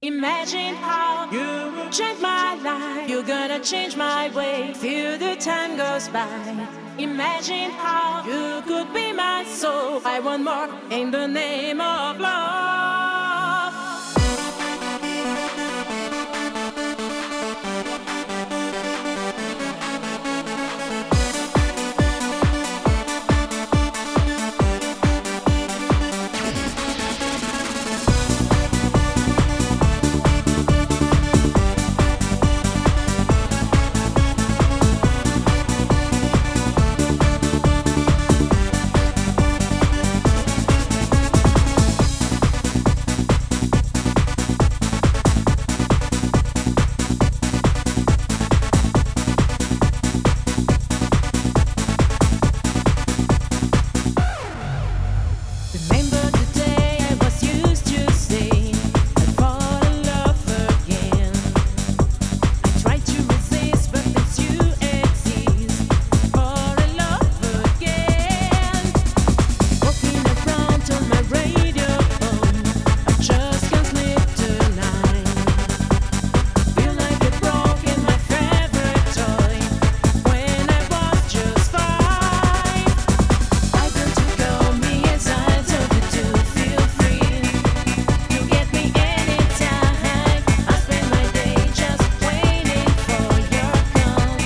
Imagine how you change my life. You're gonna change my way. Feel the time goes by. Imagine how you could be my soul. I want more in the name of love. Remember the day I was used to say I'd fall in love again. I tried to resist, but since you exist, fall in love again. Walking around on my radio phone, I just can't sleep tonight. Feel like I broke in my favorite toy when I was just five. Why don't you call me as I told you to? Feel free to get me anytime. I spend my day just waiting for your call.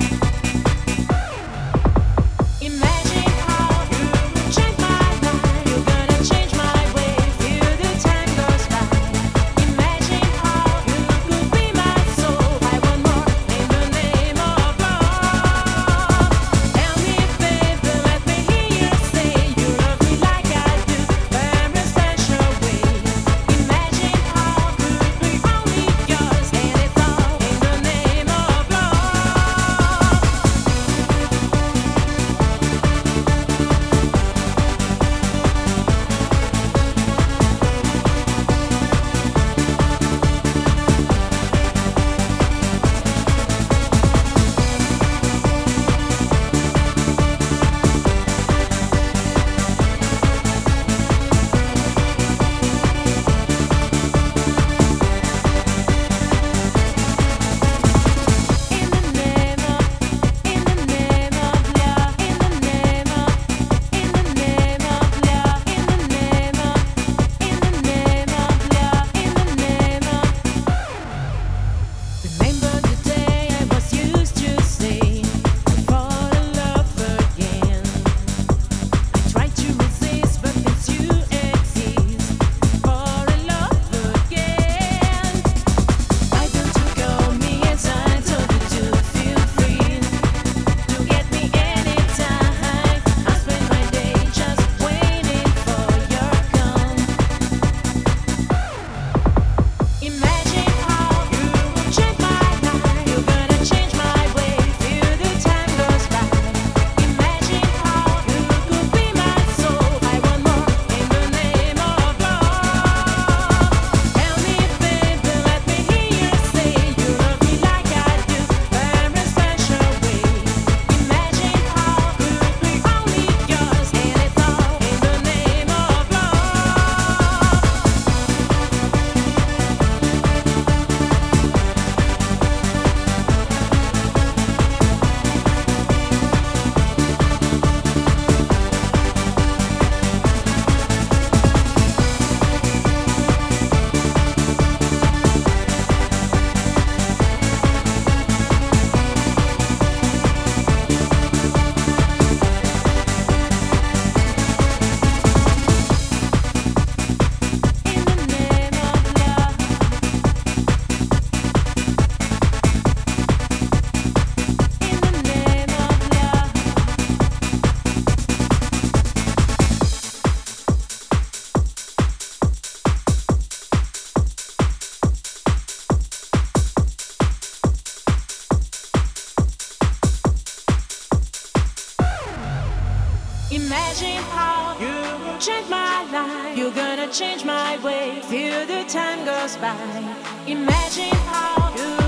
Imagine how you change my life. You're gonna change my way. Feel the time goes by. Imagine how you could be my soul. I want more in the name of love. Tell me, baby, let me hear you say you love me like I do. Very special way. Imagine how could be only yours, and it's all in the name of love. Remember the day I was used to say I'd fall in love again. I tried to resist, but since you exist, fall in love again. Why don't you call me as I told you to? Feel free to get me anytime. I spend my day just waiting for your call. Imagine how you change my life. You're gonna change my way. Feel the time goes by. Imagine how you could be my soul. I want more in the name of love. Tell me, baby, let me hear you say you love me like I do. Very special way. Imagine how could be only yours, and it's all in the name of love. Imagine how you change my life. You're gonna change my way. Feel the time goes by. Imagine how you